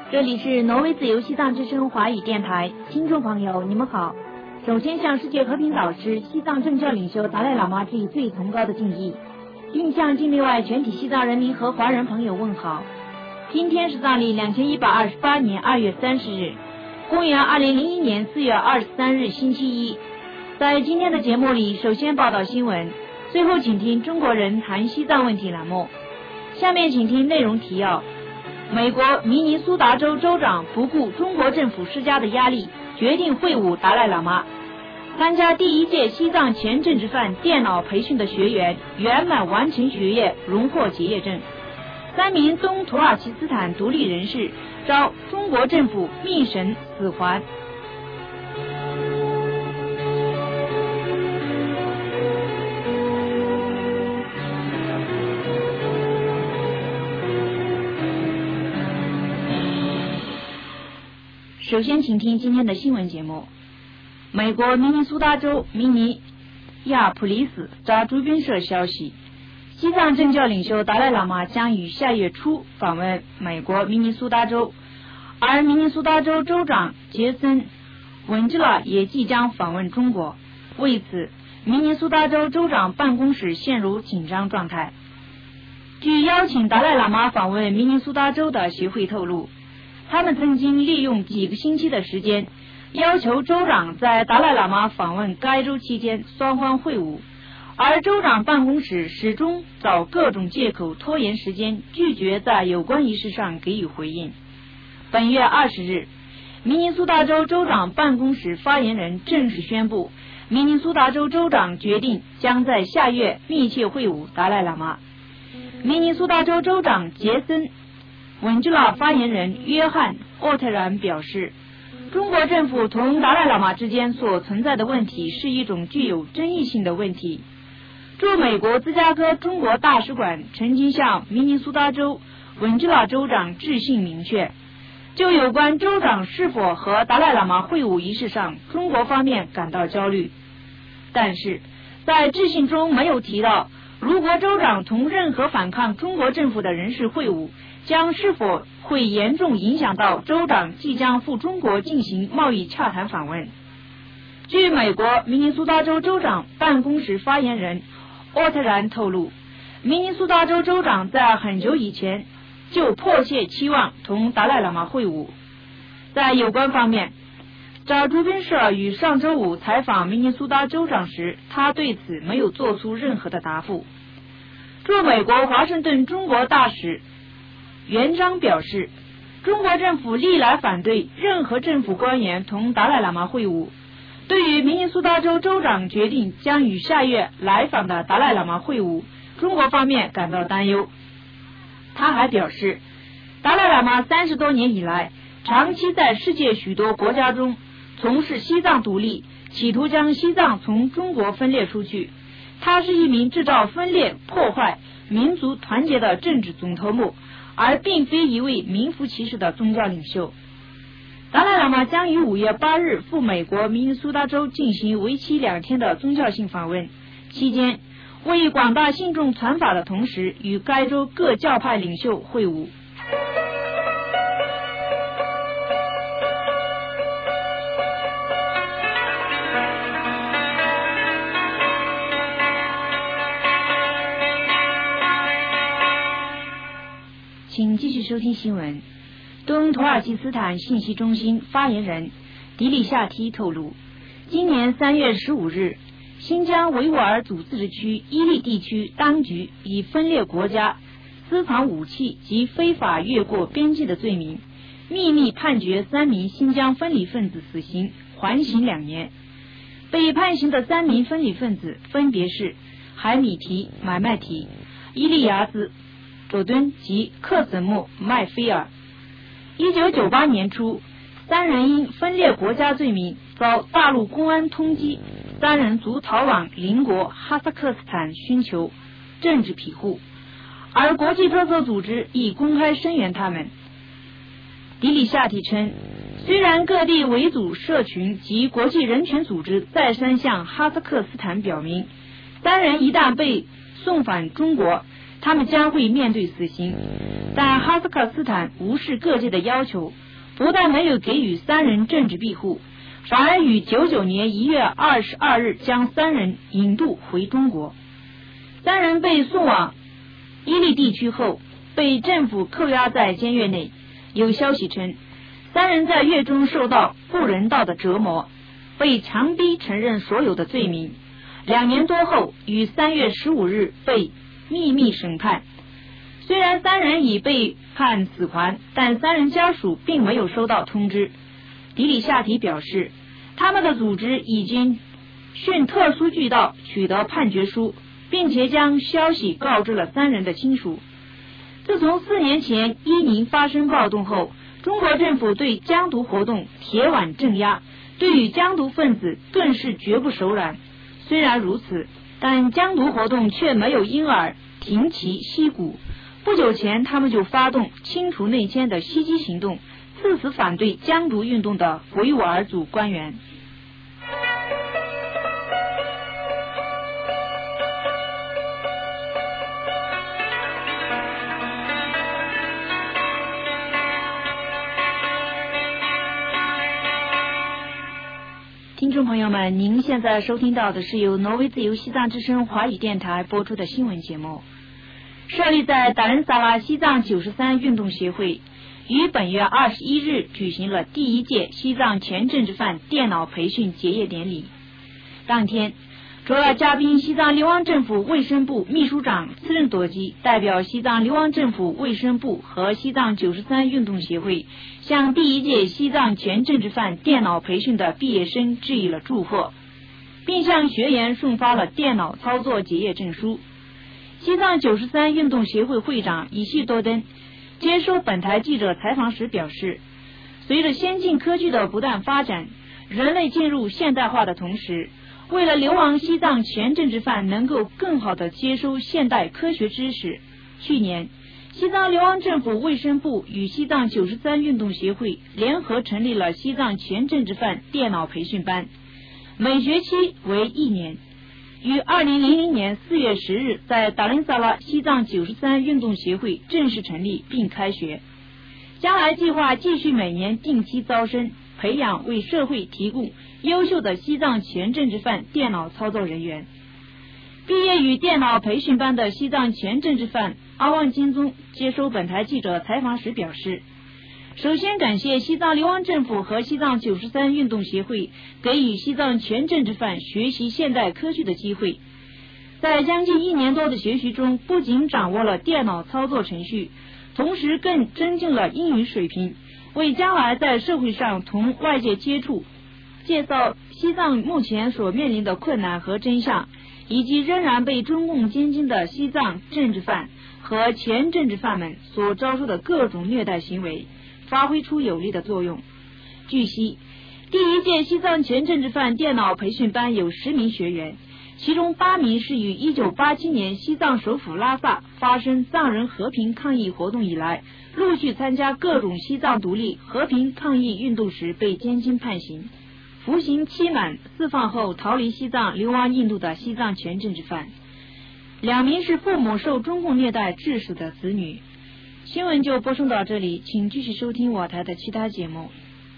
这里是挪威自由西藏之声华语电台，听众朋友你们好。首先向世界和平导师、西藏政教领袖达赖喇嘛致以最崇高的敬意，并向境内外全体西藏人民和华人朋友问好。今天是藏历2128年2月30日，公元2001年4月23日星期一。在今天的节目里，首先报道新闻，最后请听中国人谈西藏问题栏目。下面请听内容提要。美国明尼苏达州州长不顾中国政府施加的压力，决定会晤达赖喇嘛。参加第1届西藏前政治犯电脑培训的学员圆满完成学业，荣获结业证。3名东土耳其斯坦独立人士遭中国政府密审死缓。首先请听今天的新闻节目。美国明尼苏达州明尼亚普利斯扎驻军社消息，西藏政教领袖达赖喇嘛将于下月初访问美国明尼苏达州，而明尼苏达州州长杰森·文吉拉也即将访问中国。为此，明尼苏达州州长办公室陷入紧张状态。据邀请达赖喇嘛访问明尼苏达州的协会透露，他们曾经利用几个星期的时间，要求州长在达赖喇嘛访问该州期间双方会晤，而州长办公室始终找各种借口拖延时间，拒绝在有关仪式上给予回应。本月20日，明尼苏达州州长办公室发言人正式宣布，明尼苏达州州长决定将在下月密切会晤达赖喇嘛。明尼苏达州州长杰森文吉拉发言人约翰·沃特然表示，中国政府同达赖喇嘛之间所存在的问题是一种具有争议性的问题。驻美国芝加哥中国大使馆曾经向明尼苏达州文吉拉州长致信明确，就有关州长是否和达赖喇嘛会晤一事上，中国方面感到焦虑。但是在致信中没有提到，如果州长同任何反抗中国政府的人士会晤，将是否会严重影响到州长即将赴中国进行贸易洽谈访问。据美国明尼苏达州州长办公室发言人沃特然透露，明尼苏达州州长在很久以前就迫切期望同达赖喇嘛会晤。在有关方面，扎驻军社于上周五采访明尼苏达州长时，他对此没有做出任何的答复。驻美国华盛顿中国大使袁章表示，中国政府历来反对任何政府官员同达赖喇嘛会晤。对于明尼苏达州州长决定将与下月来访的达赖喇嘛会晤，中国方面感到担忧。他还表示，达赖喇嘛30多年以来，长期在世界许多国家中从事西藏独立，企图将西藏从中国分裂出去。他是一名制造分裂、破坏民族团结的政治总头目，而并非一位名副其实的宗教领袖。达赖喇嘛将于5月8日赴美国明尼苏达州进行为期2天的宗教性访问，期间为广大信众传法的同时，与该州各教派领袖会晤。请继续收听新闻。东土耳其斯坦信息中心发言人迪里夏提透露，今年3月15日，新疆维吾尔自治区伊利地区当局以分裂国家、私藏武器及非法越过边境的罪名，秘密判决3名新疆分离分子死刑，缓刑2年。被判刑的3名分离分子分别是海米提、买麦提、伊利亚兹、佐敦及克什木麦菲尔。1998年初，3人因分裂国家罪名遭大陆公安通缉，3人卒逃往邻国哈萨克斯坦寻求政治庇护，而国际特色组织已公开声援他们。迪里夏提称，虽然各地维族社群及国际人权组织再三向哈萨克斯坦表明，3人一旦被送返中国， 他们将会面对死刑。但哈萨克斯坦无视各界的要求，不但没有给予3人政治庇护，反而于99年1月22日将3人引渡回中国。3人被送往伊犁地区后，被政府扣押在监狱内。有消息称，3人在狱中受到不人道的折磨，被强逼承认所有的罪名。2年多后，于3月15日被秘密审判。虽然3人已被判死缓，但3人家属并没有收到通知。迪里夏提表示，他们的组织已经循特殊渠道取得判决书，并且将消息告知了3人的亲属。自从4年前伊宁发生暴动后，中国政府对疆独活动铁腕镇压，对于疆独分子顿时绝不手软。虽然如此，但疆独活动却没有因而停其息鼓。不久前，他们就发动清除内奸的袭击行动，刺死反对疆独运动的维吾尔族官员。听众朋友们，您现在收听到的是由挪威自由西藏之声华语电台播出的新闻节目。设立在达仁萨拉西藏93运动协会于本月21日举行了第1届西藏前政治犯电脑培训结业典礼。当天，主要嘉宾西藏流亡政府卫生部秘书长次仁多吉代表西藏流亡政府卫生部和西藏93运动协会，向第1届西藏前政治犯电脑培训的毕业生致以了祝贺，并向学员送发了电脑操作结业证书。西藏93运动协会会长伊西多登接受本台记者采访时表示，随着先进科技的不断发展，人类进入现代化的同时，为了流亡西藏前政治犯能够更好地接收现代科学知识，去年西藏流亡政府卫生部与西藏93运动协会联合成立了西藏前政治犯电脑培训班，每学期为1年，于2000年4月10日在达仁萨拉西藏93运动协会正式成立并开学。将来计划继续每年定期招生，培养为社会提供优秀的西藏前政治犯电脑操作人员。毕业于电脑培训班的西藏前政治犯阿旺金宗接受本台记者采访时表示，首先感谢西藏流亡政府和西藏93运动协会给予西藏前政治犯学习现代科技的机会。在将近1年多的学习中，不仅掌握了电脑操作程序，同时更增进了英语水平，为将来在社会上同外界接触，介绍西藏目前所面临的困难和真相，以及仍然被中共监禁的西藏政治犯和前政治犯们所遭受的各种虐待行为，发挥出有力的作用。据悉，第1届西藏前政治犯电脑培训班有10名学员，其中8名是于1987年西藏首府拉萨发生藏人和平抗议活动以来，陆续参加各种西藏独立和平抗议运动时被监禁判刑，服刑期满释放后逃离西藏流亡印度的西藏前政治犯，2名是父母受中共虐待致死的子女。新闻就播送到这里，请继续收听我台的其他节目。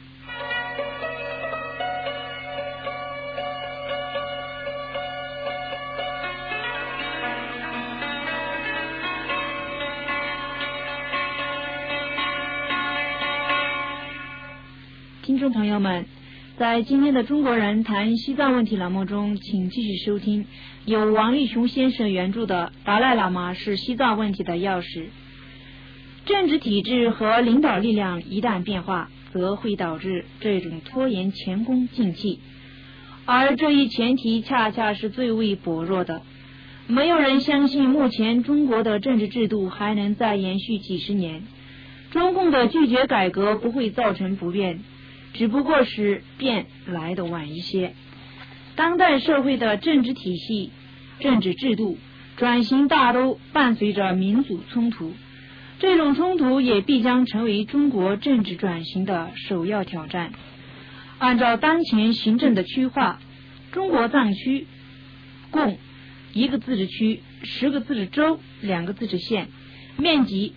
听众朋友们，在今天的中国人谈西藏问题栏目中，请继续收听由王立雄先生原著的《达赖喇嘛是西藏问题的钥匙》。政治体制和领导力量一旦变化，则会导致这种拖延前功尽弃，而这一前提恰恰是最为薄弱的。没有人相信目前中国的政治制度还能再延续几十年，中共的拒绝改革不会造成不变，只不过是变来得晚一些。当代社会的政治体系、政治制度转型大都伴随着民族冲突，这种冲突也必将成为中国政治转型的首要挑战。按照当前行政的区划，中国藏区共1个自治区 10个自治州、2个自治县，面积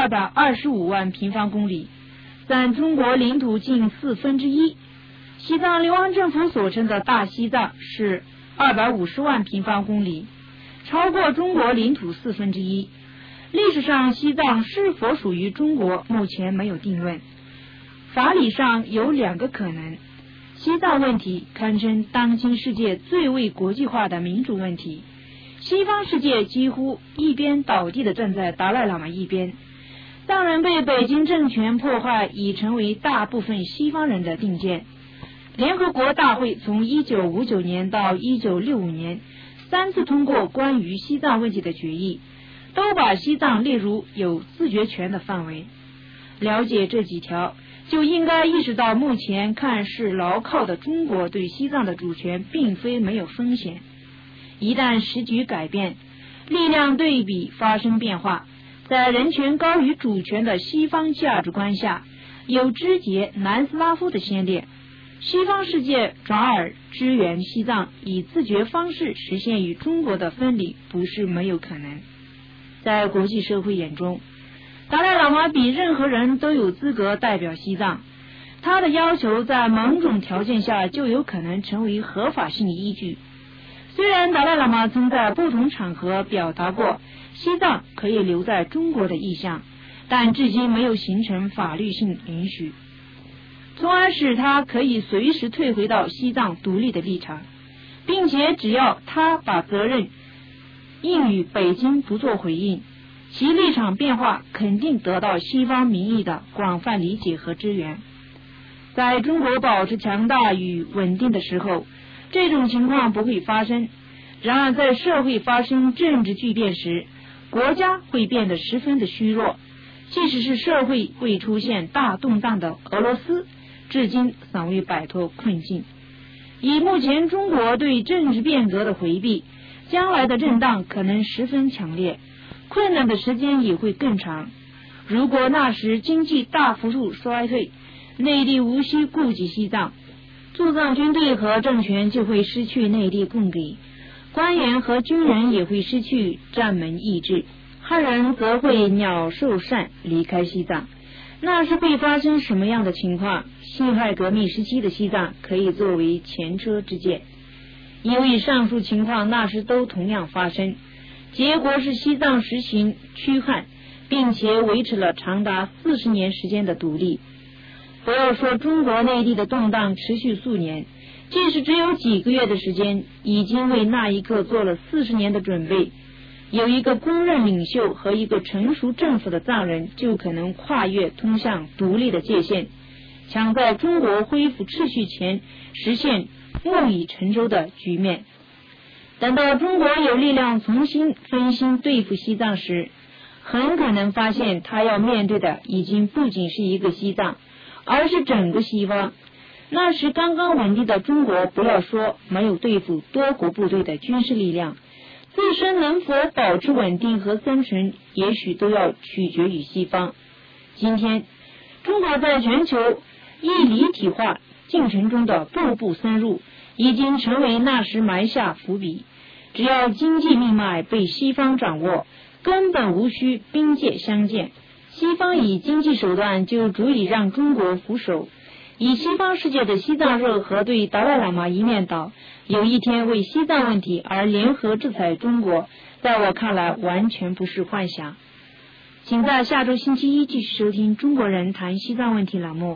225万平方公里，占中国领土近1/4。西藏流亡政府所称的大西藏是250万平方公里，超过中国领土1/4。历史上西藏是否属于中国，目前没有定论。法理上有2个可能。西藏问题堪称当今世界最为国际化的民主问题，西方世界几乎一边倒地地站在达赖喇嘛一边。藏人被北京政权破坏已成为大部分西方人的定见。联合国大会从1959年到1965年3次通过关于西藏问题的决议，都把西藏列入有自决权的范围。了解这几条，就应该意识到目前看似牢靠的中国对西藏的主权并非没有风险。一旦时局改变，力量对比发生变化，在人权高于主权的西方价值观下，有肢解南斯拉夫的先烈。西方世界转而支援西藏，以自决方式实现与中国的分离，不是没有可能。在国际社会眼中，达赖喇嘛比任何人都有资格代表西藏，他的要求在某种条件下就有可能成为合法性依据。虽然达赖喇嘛曾在不同场合表达过西藏可以留在中国的意向，但至今没有形成法律性允许，从而使他可以随时退回到西藏独立的立场，并且只要他把责任应与北京不做回应，其立场变化肯定得到西方民意的广泛理解和支援。在中国保持强大与稳定的时候，这种情况不会发生。然而在社会发生政治巨变时，国家会变得十分的虚弱。即使是社会未出现大动荡的俄罗斯，至今尚未摆脱困境。以目前中国对政治变革的回避，将来的震荡可能十分强烈，困难的时间也会更长。如果那时经济大幅度衰退，内地无需顾及西藏，驻藏军队和政权就会失去内地供给，官员和军人也会失去占门意志，汉人则会鸟兽散离开西藏。那是会发生什么样的情况？辛亥革命时期的西藏可以作为前车之鉴，因为上述情况那时都同样发生。结果是西藏实行驱汉，并且维持了长达40年时间的独立。不要说中国内地的动荡持续数年，即使只有几个月的时间，已经为那一刻做了40年的准备。有一个公认领袖和一个成熟政府的藏人，就可能跨越通向独立的界限，抢在中国恢复秩序前实现木已成舟的局面。等到中国有力量重新分心对付西藏时，很可能发现他要面对的已经不仅是一个西藏，而是整个西方。那时刚刚稳定的中国，不要说没有对付多国部队的军事力量，自身能否保持稳定和生存，也许都要取决于西方。今天中国在全球一离体化进程中的步步深入，已经成为那时埋下伏笔。只要经济命脉被西方掌握，根本无需兵界相见，西方以经济手段就足以让中国服手。以西方世界的西藏热和对达赖喇嘛一面倒，有一天为西藏问题而联合制裁中国，在我看来完全不是幻想。请在下周星期一继续收听中国人谈西藏问题栏目。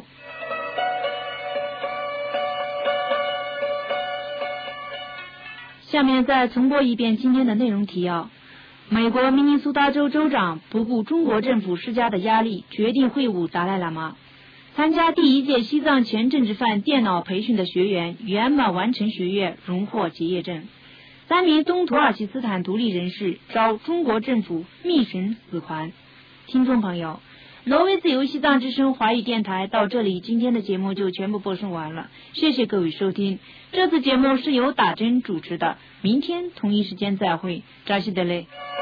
下面再重播一遍今天的内容提要。美国明尼苏达州州长不顾中国政府施加的压力，决定会晤达赖喇嘛。参加第1届西藏前政治犯电脑培训的学员圆满完成学业，荣获结业证。3名东土耳其斯坦独立人士遭中国政府密审死缓。听众朋友，挪威自由西藏之声华语电台到这里，今天的节目就全部播送完了，谢谢各位收听。这次节目是由打针主持的，明天同一时间再会，扎西德勒。